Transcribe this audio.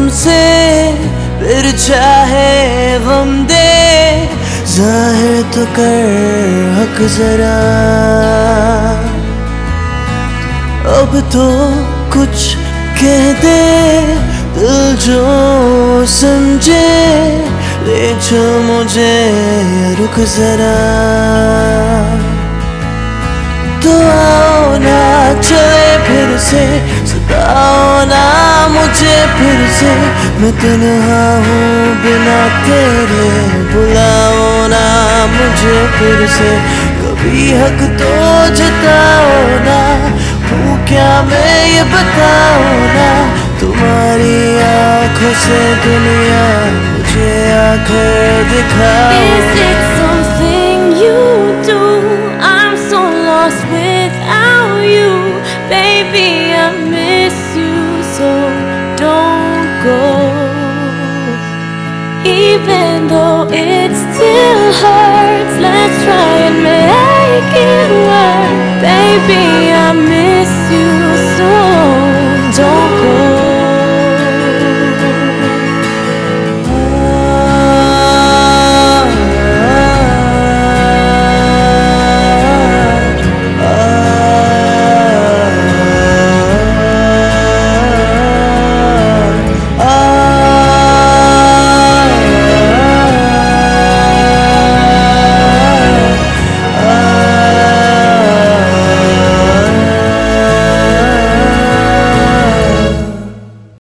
हमसे, फिर चाहे गम दे, जाहिर तो कर हक जरा। अब तो कुछ कह दे, दिल जो समझे, ले चल मुझे रुक जरा। तो आओ ना चले फिर से, सताओ ना मुझे फिर से, मैं तन्हा हूँ बिना तेरे, बुलाओ ना मुझे फिर से। कभी हक तो जताओ ना, हूँ क्या मैं ये बताओ ना। तुम्हारी आँखों से दुनिया मुझे आकर दिखाओ।